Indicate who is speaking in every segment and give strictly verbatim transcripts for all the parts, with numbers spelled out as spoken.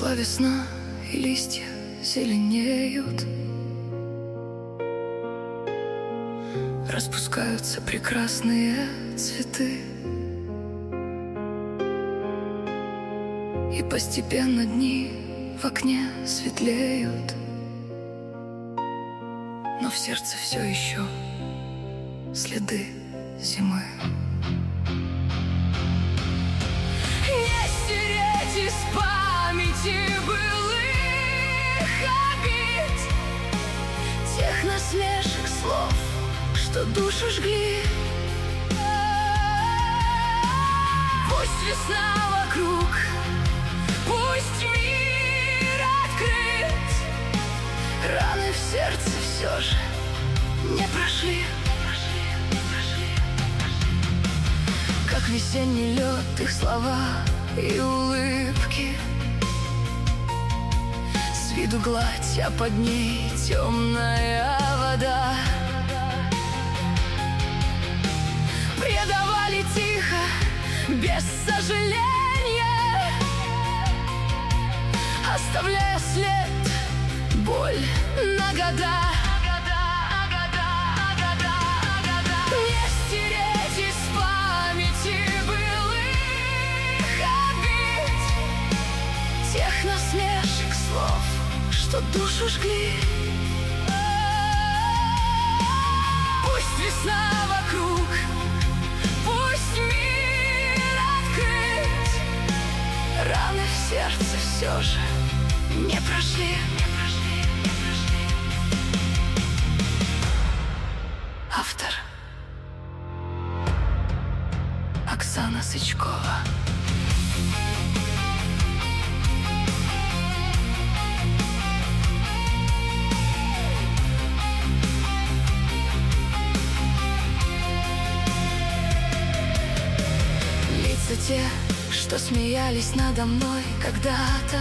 Speaker 1: Пришла весна, и листья зеленеют, распускаются прекрасные цветы, и постепенно дни в окне светлеют, но в сердце все еще следы зимы.
Speaker 2: Не стереть из памяти былых обид,
Speaker 1: тех насмешек слов, что душу жгли.
Speaker 2: Пусть весна вокруг, пусть мир открыт,
Speaker 1: раны в сердце все же не прошли. Как весенний лед, их слова и улыбки, с виду гладь, а под ней темная вода.
Speaker 2: Предавали тихо, без сожаления,
Speaker 1: оставляя след, боль на года.
Speaker 2: Не стереть из памяти былых обид,
Speaker 1: тех насмешек слов, что душу жгли.
Speaker 2: Пусть весна вокруг, пусть мир открыт,
Speaker 1: раны в сердце все же не прошли. Автор Оксана Сычкова. Лица те, что смеялись надо мной когда-то,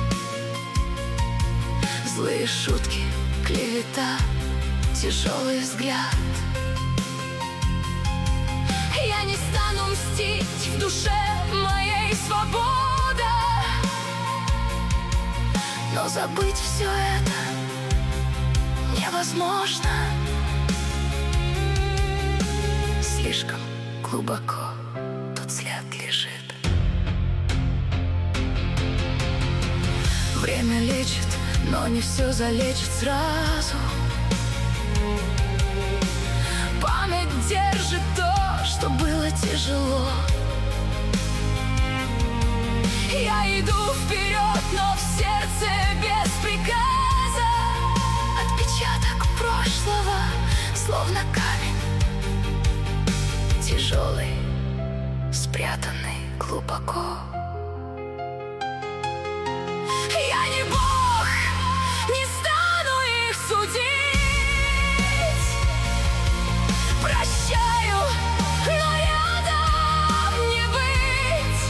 Speaker 1: злые шутки, клевета, тяжелый взгляд.
Speaker 2: Я не стану мстить, в душе моей свобода,
Speaker 1: но забыть все это невозможно. Слишком глубоко тот след лежит. Время лечит, но не все залечит сразу. Память держит то, что было тяжело.
Speaker 2: Я иду вперед, но в сердце без приказа.
Speaker 1: Отпечаток прошлого, словно камень, тяжелый, спрятанный глубоко.
Speaker 2: Я не Бог, не стану их судить. Прощаю, но рядом не быть.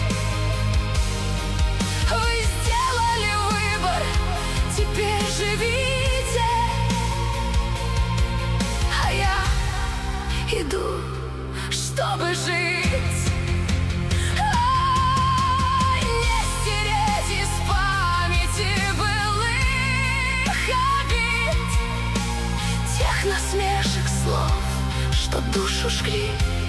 Speaker 2: Вы сделали выбор,
Speaker 1: Теперь живите, а я иду,
Speaker 2: чтобы жить.
Speaker 1: насмешек слов, что душу жгли.